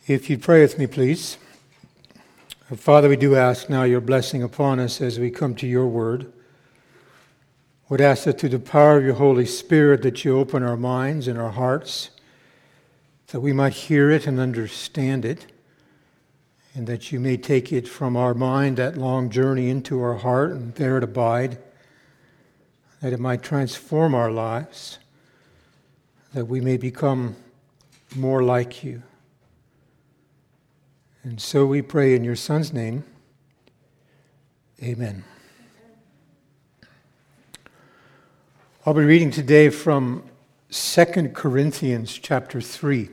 If you'd pray with me, please. Father, we do ask now your blessing upon us as we come to your word. Would ask that through the power of your Holy Spirit that you open our minds and our hearts, that we might hear it and understand it, and that you may take it from our mind, that long journey, into our heart, and there it abide, that it might transform our lives, that we may become more like you. And so we pray in your Son's name. Amen. I'll be reading today from 2 Corinthians chapter 3.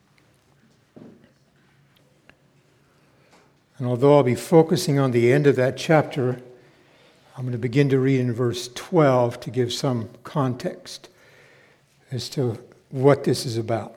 And although I'll be focusing on the end of that chapter, I'm going to begin to read in verse 12 to give some context as to what this is about.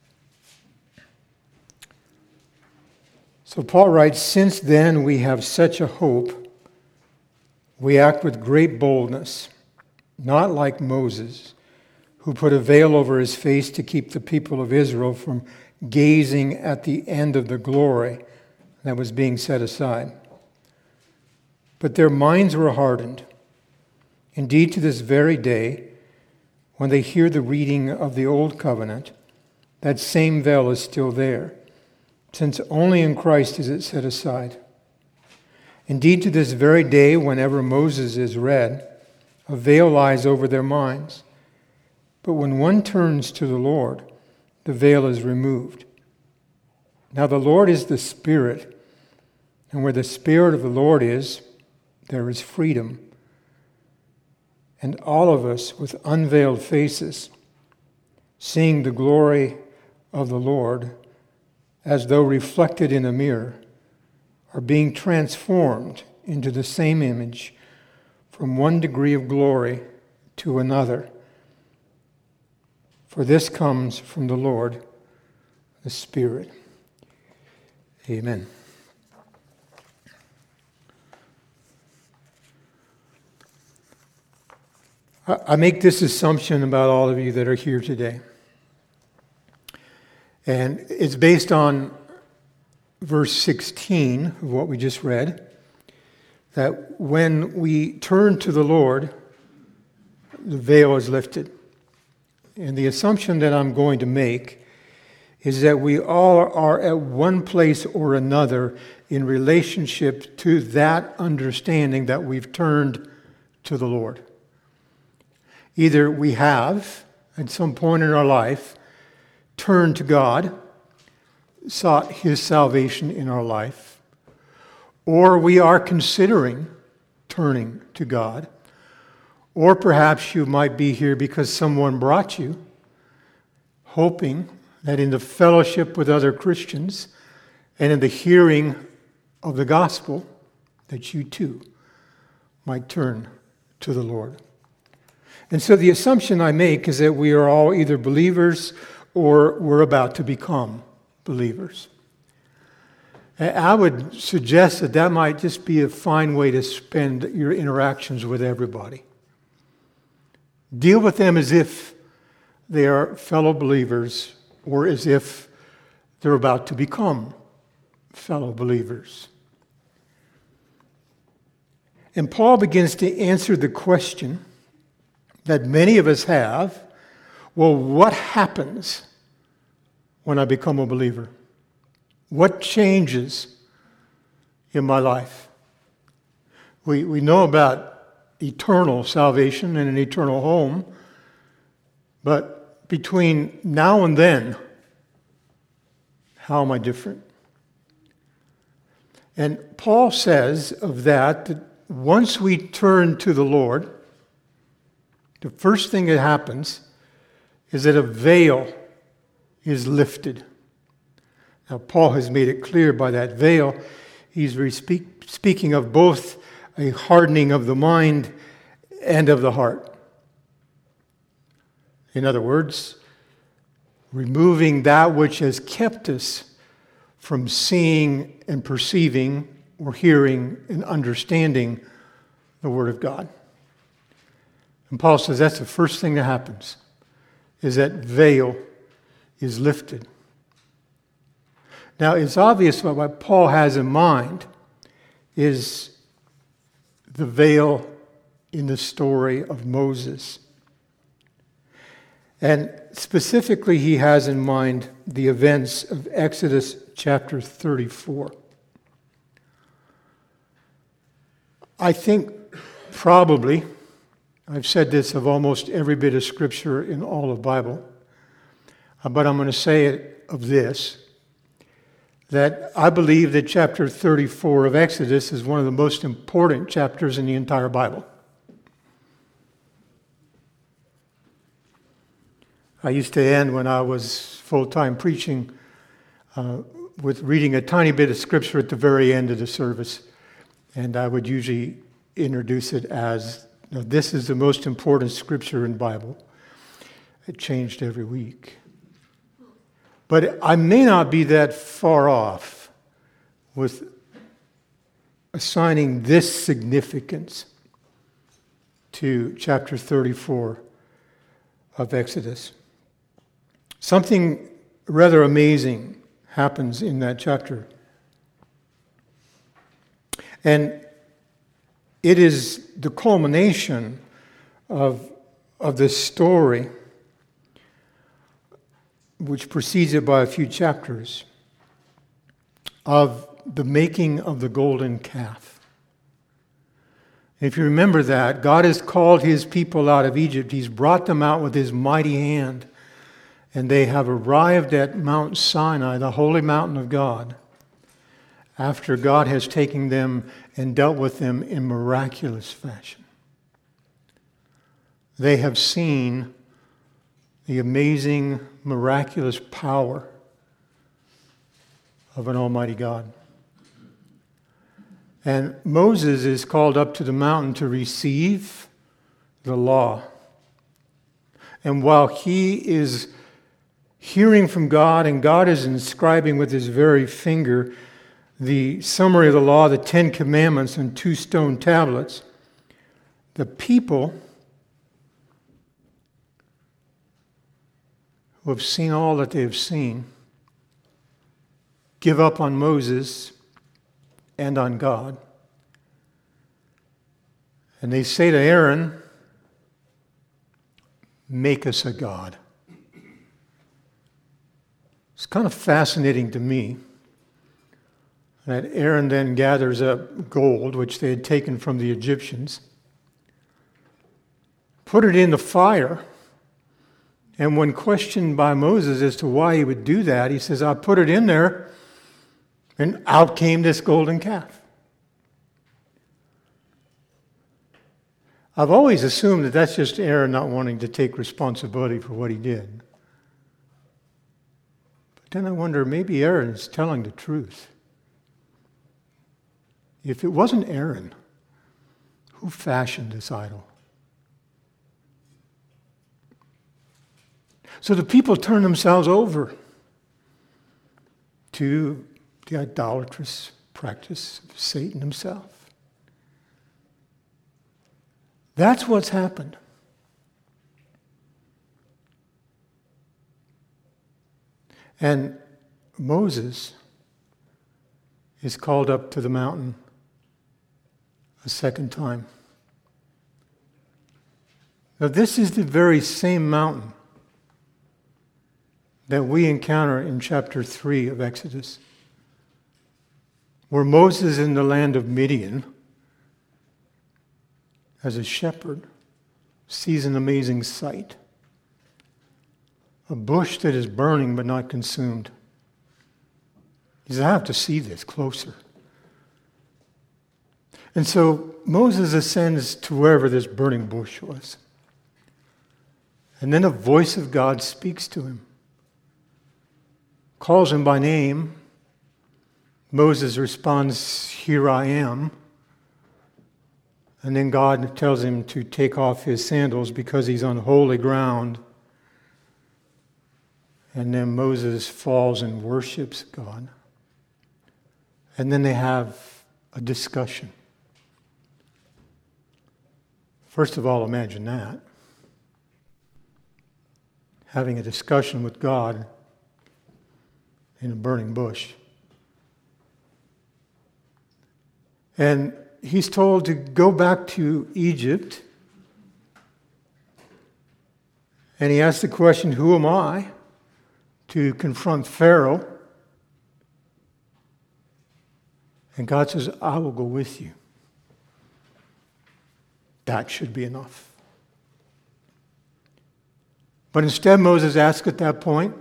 So Paul writes, "Since then we have such a hope, we act with great boldness, not like Moses, who put a veil over his face to keep the people of Israel from gazing at the end of the glory that was being set aside. But their minds were hardened. Indeed, to this very day, when they hear the reading of the Old Covenant, that same veil is still there, since only in Christ is it set aside. Indeed, to this very day, whenever Moses is read, a veil lies over their minds. But when one turns to the Lord, the veil is removed. Now the Lord is the Spirit, and where the Spirit of the Lord is, there is freedom. And all of us, with unveiled faces, seeing the glory of the Lord, as though reflected in a mirror, are being transformed into the same image from one degree of glory to another. For this comes from the Lord, the Spirit." Amen. I make this assumption about all of you that are here today. And it's based on verse 16 of what we just read, that when we turn to the Lord, the veil is lifted. And the assumption that I'm going to make is that we all are at one place or another in relationship to that understanding that we've turned to the Lord. Either we have, at some point in our life, turned to God, sought His salvation in our life, or we are considering turning to God, or perhaps you might be here because someone brought you, hoping that in the fellowship with other Christians and in the hearing of the gospel, that you too might turn to the Lord. And so the assumption I make is that we are all either believers or we're about to become believers. I would suggest that that might just be a fine way to spend your interactions with everybody. Deal with them as if they are fellow believers or as if they're about to become fellow believers. And Paul begins to answer the question that many of us have: well, what happens when I become a believer? What changes in my life? We know about eternal salvation and an eternal home, but between now and then, how am I different? And Paul says of that once we turn to the Lord, the first thing that happens is that a veil is lifted. Now, Paul has made it clear by that veil, he's speaking of both a hardening of the mind and of the heart. In other words, removing that which has kept us from seeing and perceiving or hearing and understanding the Word of God. And Paul says that's the first thing that happens, is that veil is lifted. Now, it's obvious what Paul has in mind is the veil in the story of Moses. And specifically, he has in mind the events of Exodus chapter 34. I think probably, I've said this of almost every bit of scripture in all of the Bible, but I'm going to say it of this, that I believe that chapter 34 of Exodus is one of the most important chapters in the entire Bible. I used to end when I was full-time preaching with reading a tiny bit of scripture at the very end of the service. And I would usually introduce it as, this is the most important scripture in the Bible. It changed every week. But I may not be that far off with assigning this significance to chapter 34 of Exodus. Something rather amazing happens in that chapter. And it is the culmination of this story, which precedes it by a few chapters, of the making of the golden calf. If you remember that, God has called his people out of Egypt. He's brought them out with his mighty hand. And they have arrived at Mount Sinai, the holy mountain of God, after God has taken them and dealt with them in miraculous fashion. They have seen the amazing, miraculous power of an almighty God. And Moses is called up to the mountain to receive the law. And while he is hearing from God, and God is inscribing with his very finger the summary of the law, the 10 Commandments, on 2 stone tablets, the people who have seen all that they have seen give up on Moses and on God. And they say to Aaron, "Make us a god." It's kind of fascinating to me that Aaron then gathers up gold, which they had taken from the Egyptians, put it in the fire, and when questioned by Moses as to why he would do that, he says, "I put it in there, and out came this golden calf." I've always assumed that that's just Aaron not wanting to take responsibility for what he did. But then I wonder, maybe Aaron is telling the truth. If it wasn't Aaron, who fashioned this idol? So the people turn themselves over to the idolatrous practice of Satan himself. That's what's happened. And Moses is called up to the mountain a second time. Now, this is the very same mountain that we encounter in chapter 3 of Exodus, where Moses in the land of Midian, as a shepherd, sees an amazing sight. A bush that is burning but not consumed. He says, "I have to see this closer." And so Moses ascends to wherever this burning bush was. And then a voice of God speaks to him, calls him by name. Moses responds, "Here I am." And then God tells him to take off his sandals because he's on holy ground. And then Moses falls and worships God. And then they have a discussion. First of all, imagine that. Having a discussion with God in a burning bush. And he's told to go back to Egypt. And he asks the question, who am I to confront Pharaoh? And God says, I will go with you. That should be enough. But instead, Moses asks at that point,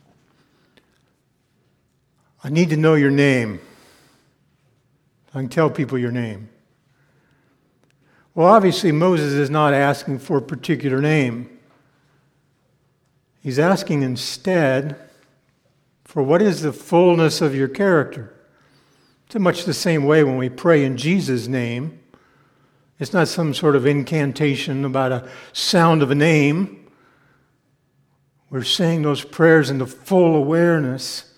I need to know your name. I can tell people your name. Well, obviously, Moses is not asking for a particular name. He's asking instead for what is the fullness of your character. It's in much the same way when we pray in Jesus' name. It's not some sort of incantation about a sound of a name. We're saying those prayers in the full awareness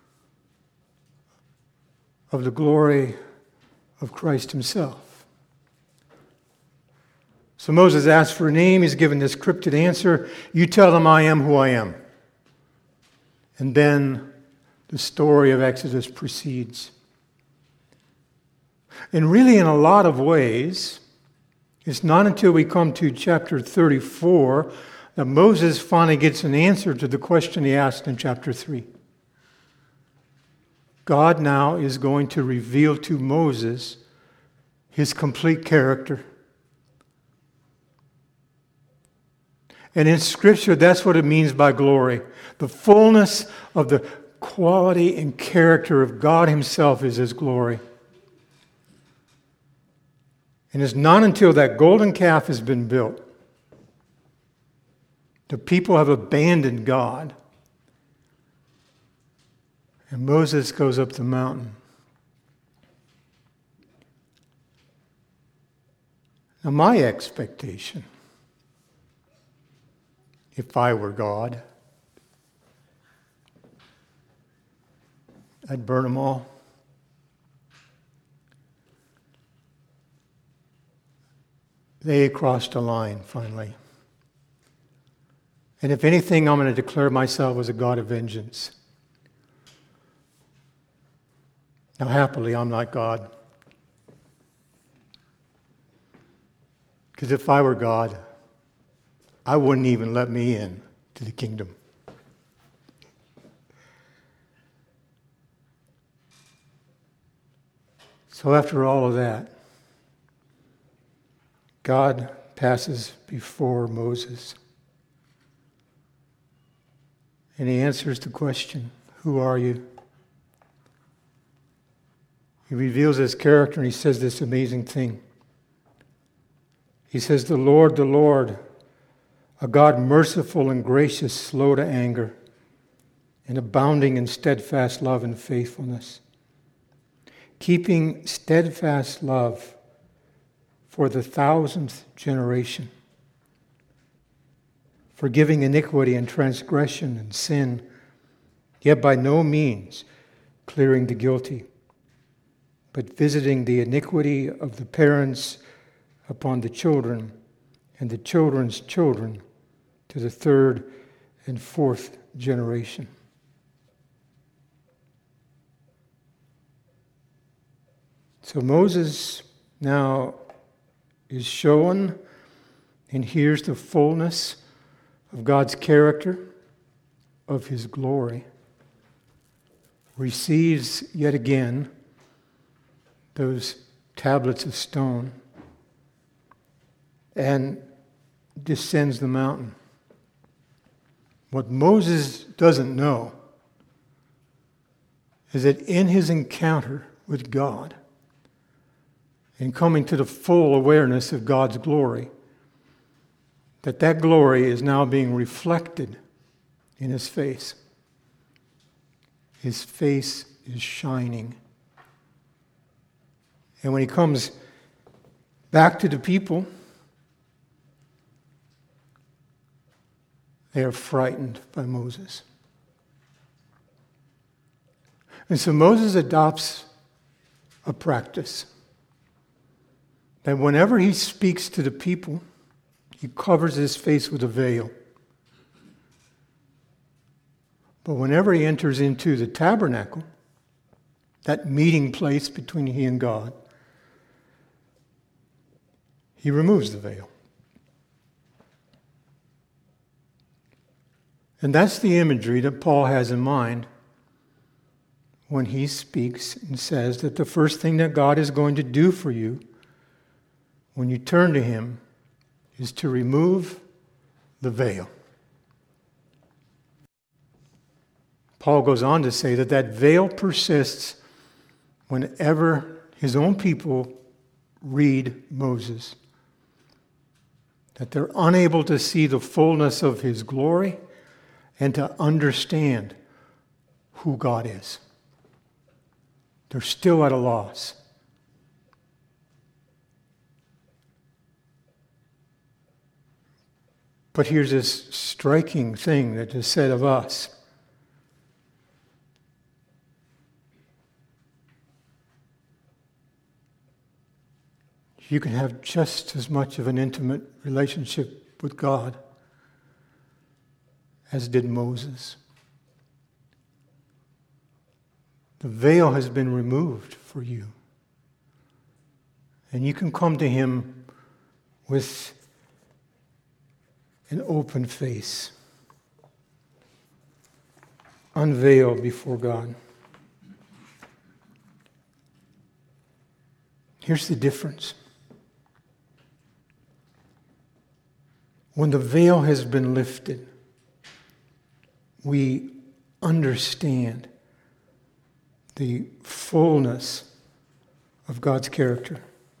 of the glory of Christ himself. So Moses asks for a name. He's given this cryptic answer. You tell them I am who I am. And then the story of Exodus proceeds. And really, in a lot of ways, it's not until we come to chapter 34 that Moses finally gets an answer to the question he asked in chapter 3. God now is going to reveal to Moses his complete character. And in Scripture, that's what it means by glory. The fullness of the quality and character of God himself is his glory. And it's not until that golden calf has been built, the people have abandoned God, and Moses goes up the mountain. Now, my expectation, if I were God, I'd burn them all. They crossed a line, finally. And if anything, I'm going to declare myself as a God of vengeance. Now, happily, I'm not God. Because if I were God, I wouldn't even let me in to the kingdom. So after all of that, God passes before Moses. And he answers the question, who are you? He reveals his character and he says this amazing thing. He says, the Lord, a God merciful and gracious, slow to anger, and abounding in steadfast love and faithfulness, keeping steadfast love for the 1,000th generation, forgiving iniquity and transgression and sin, yet by no means clearing the guilty, but visiting the iniquity of the parents upon the children and the children's children to the 3rd and 4th generation. So Moses now is shown and hears the fullness of God's character, of his glory, receives yet again those tablets of stone, and descends the mountain. What Moses doesn't know is that in his encounter with God, and coming to the full awareness of God's glory, that glory is now being reflected in his face. His face is shining. And when he comes back to the people, they are frightened by Moses. And so Moses adopts a practice that whenever he speaks to the people, he covers his face with a veil. But whenever he enters into the tabernacle, that meeting place between he and God, He removes the veil. And that's the imagery that Paul has in mind when he speaks and says that the first thing that God is going to do for you when you turn to Him is to remove the veil. Paul goes on to say that that veil persists whenever his own people read Moses. That they're unable to see the fullness of His glory and to understand who God is. They're still at a loss. But here's this striking thing that is said of us. You can have just as much of an intimate relationship with God as did Moses. The veil has been removed for you. And you can come to Him with an open face, unveiled before God. Here's the difference. When the veil has been lifted, we understand the fullness of God's character.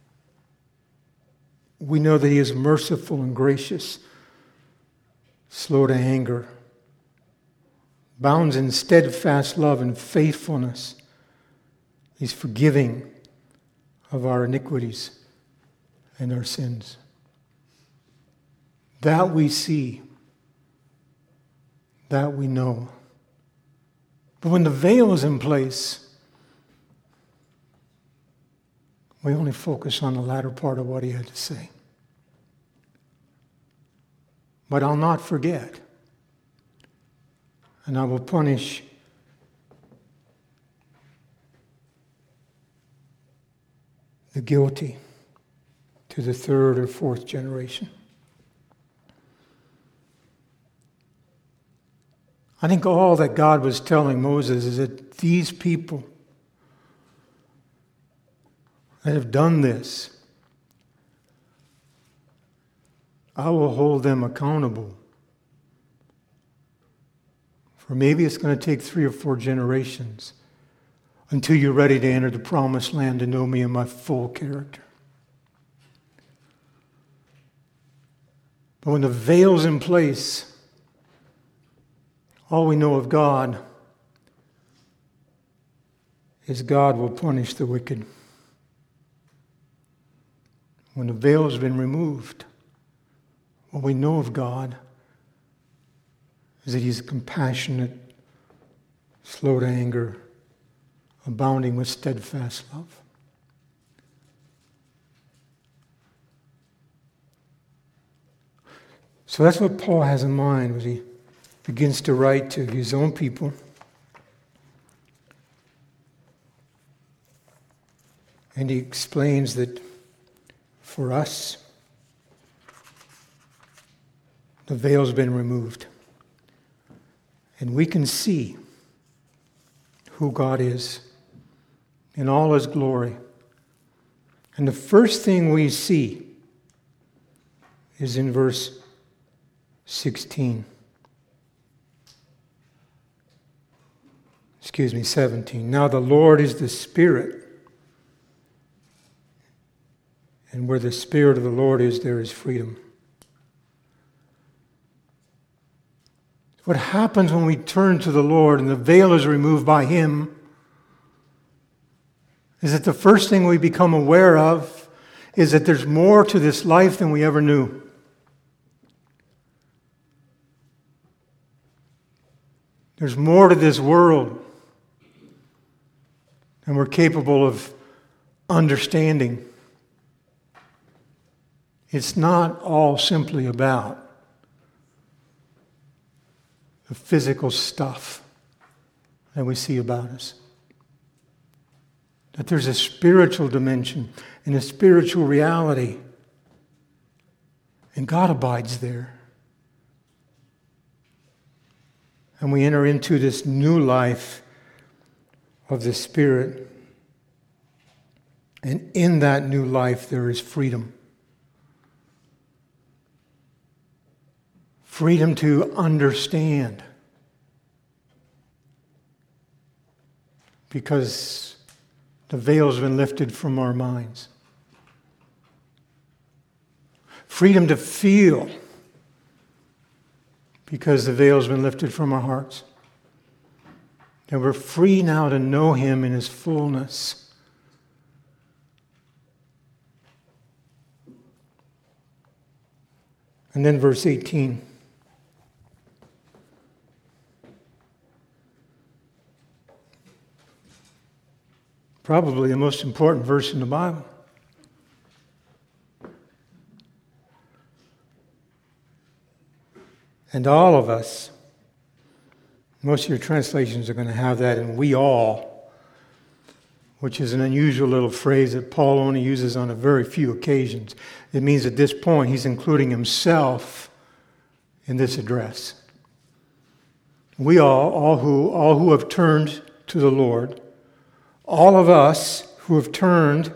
We know that He is merciful and gracious, slow to anger, bounds in steadfast love and faithfulness. He's forgiving of our iniquities and our sins. That we see, that we know. But when the veil is in place, we only focus on the latter part of what He had to say. But I'll not forget, and I will punish the guilty to the third or fourth generation. I think all that God was telling Moses is that these people that have done this, I will hold them accountable. For maybe it's going to take 3 or 4 generations until you're ready to enter the promised land to know me in my full character. But when the veil's in place, all we know of God is God will punish the wicked. When the veil has been removed, what we know of God is that He's compassionate, slow to anger, abounding with steadfast love. So that's what Paul has in mind when he begins to write to his own people. And he explains that for us, the veil's been removed. And we can see who God is in all His glory. And the first thing we see is in verse 17. Now the Lord is the Spirit. And where the Spirit of the Lord is, there is freedom. What happens when we turn to the Lord and the veil is removed by Him is that the first thing we become aware of is that there's more to this life than we ever knew. There's more to this world than we're capable of understanding. It's not all simply about the physical stuff that we see about us. That there's a spiritual dimension and a spiritual reality And God abides there. And we enter into this new life of the Spirit. And in that new life, there is freedom. Freedom to understand. Because the veil's been lifted from our minds. Freedom to feel. Because the veil's been lifted from our hearts. And we're free now to know Him in His fullness. And then verse 18. Probably the most important verse in the Bible. And all of us, most of your translations are going to have that in we all, which is an unusual little phrase that Paul only uses on a very few occasions. It means at this point he's including himself in this address. We all who have turned to the Lord, all of us who have turned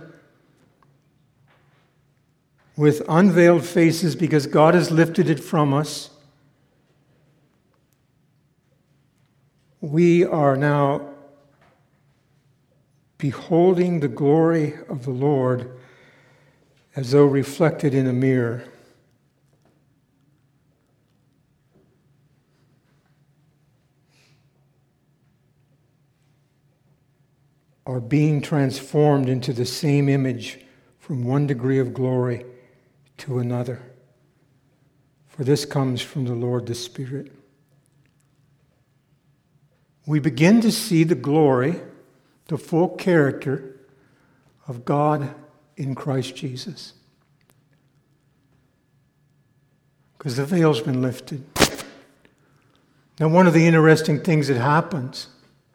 with unveiled faces because God has lifted it from us, we are now beholding the glory of the Lord as though reflected in a mirror. Are being transformed into the same image from one degree of glory to another. For this comes from the Lord the Spirit. We begin to see the glory, the full character of God in Christ Jesus. Because the veil's been lifted. Now, one of the interesting things that happens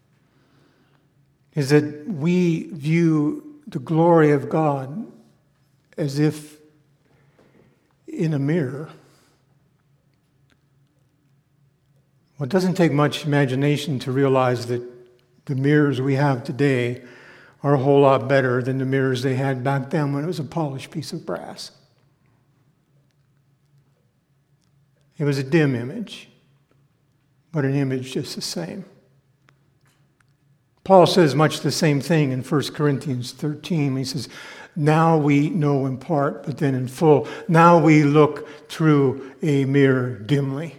is that we view the glory of God as if in a mirror. Well, it doesn't take much imagination to realize that the mirrors we have today are a whole lot better than the mirrors they had back then when it was a polished piece of brass. It was a dim image, but an image just the same. Paul says much the same thing in 1 Corinthians 13. He says, now we know in part, but then in full. Now we look through a mirror dimly.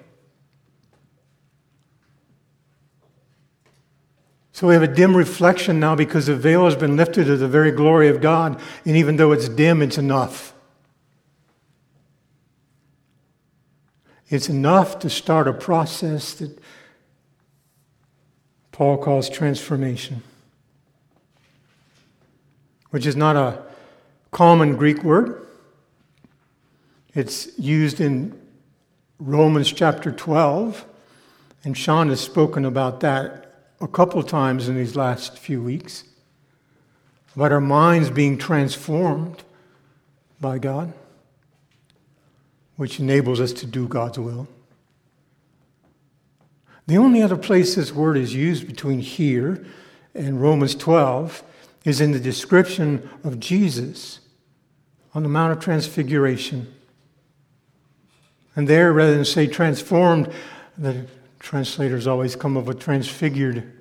So we have a dim reflection now because the veil has been lifted to the very glory of God. And even though it's dim, it's enough. It's enough to start a process that Paul calls transformation, which is not a common Greek word. It's used in Romans chapter 12, and Sean has spoken about that a couple times in these last few weeks, about our minds being transformed by God, which enables us to do God's will. The only other place this word is used between here and Romans 12 is in the description of Jesus on the Mount of Transfiguration. And there, rather than say transformed, the translators always come up with transfigured.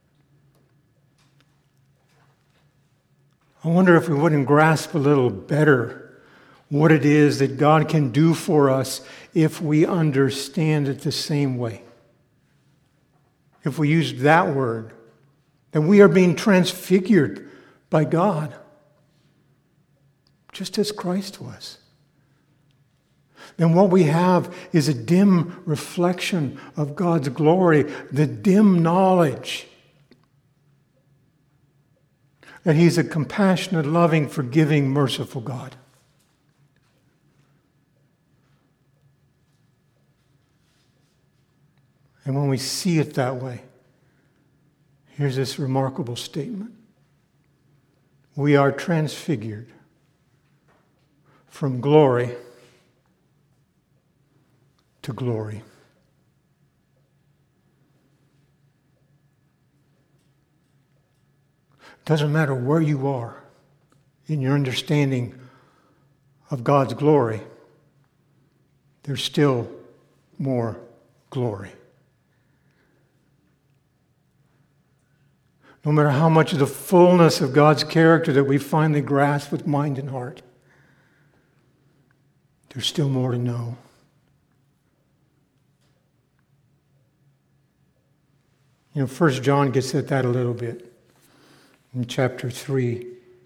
I wonder if we wouldn't grasp a little better what it is that God can do for us if we understand it the same way. If we use that word, that we are being transfigured by God, just as Christ was. Then what we have is a dim reflection of God's glory, the dim knowledge that He's a compassionate, loving, forgiving, merciful God. And when we see it that way, here's this remarkable statement. We are transfigured from glory to glory. Doesn't matter where you are in your understanding of God's glory, there's still more glory. No matter how much of the fullness of God's character that we finally grasp with mind and heart, there's still more to know. You know, 1 John gets at that a little bit. In chapter 3,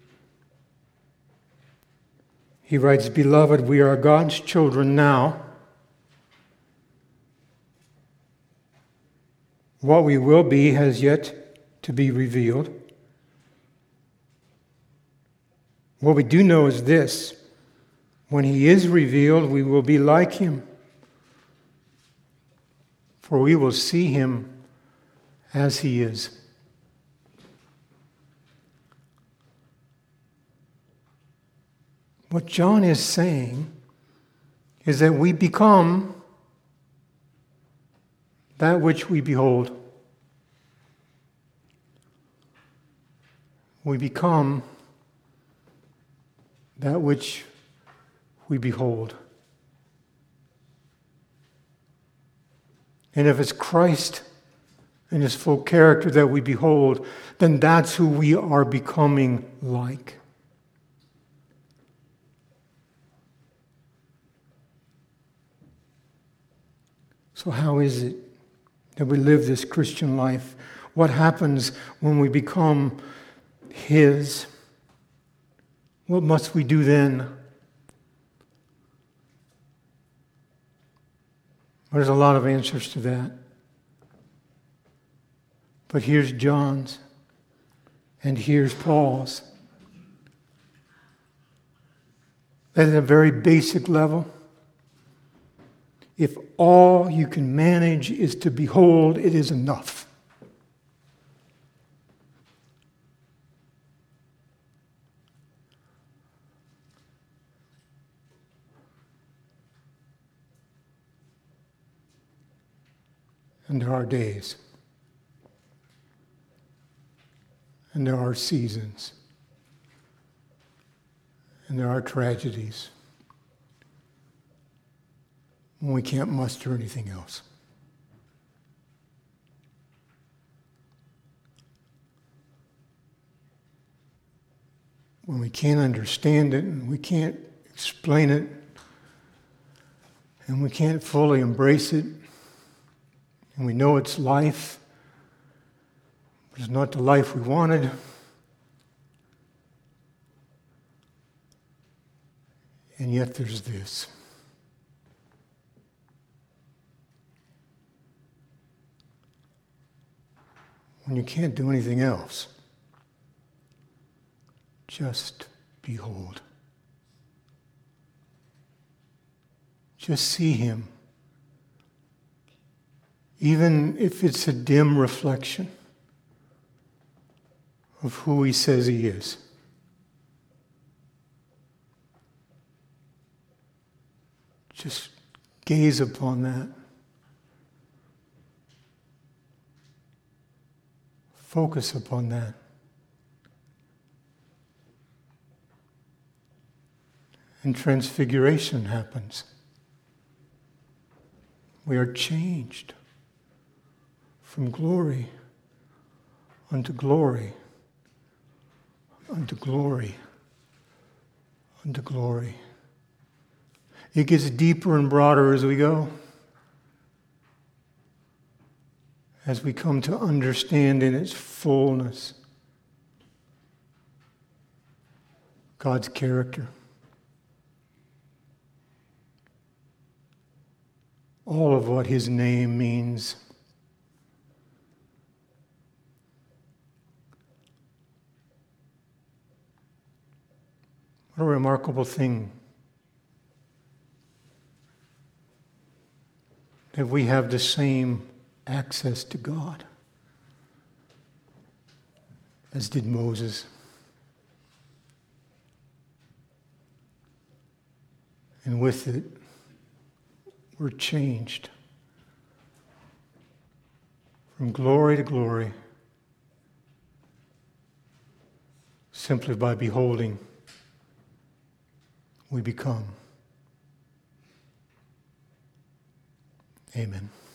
he writes, "Beloved, we are God's children now. What we will be has yet to be revealed. What we do know is this: when he is revealed, we will be like him, for we will see him as he is." What John is saying is that we become that which we behold. We become that which we behold. And if it's Christ in his full character that we behold, then that's who we are becoming like. So how is it that we live this Christian life? What happens when we become his? What must we do then? Well, there's a lot of answers to that. But here's John's, and here's Paul's. At a very basic level, if all you can manage is to behold, it is enough. And there are days, and there are seasons, and there are tragedies when we can't muster anything else. When we can't understand it and we can't explain it and we can't fully embrace it, and we know it's life, but it's not the life we wanted. And yet there's this. When you can't do anything else, just behold. Just see him. Even if it's a dim reflection of who he says he is. Just gaze upon that. Focus upon that. And transfiguration happens. We are changed from glory unto glory, unto glory, unto glory. It gets deeper and broader as we go. As we come to understand in its fullness God's character. All of what his name means. What a remarkable thing that we have the same access to God as did Moses. And with it, we're changed from glory to glory simply by beholding, we become. Amen.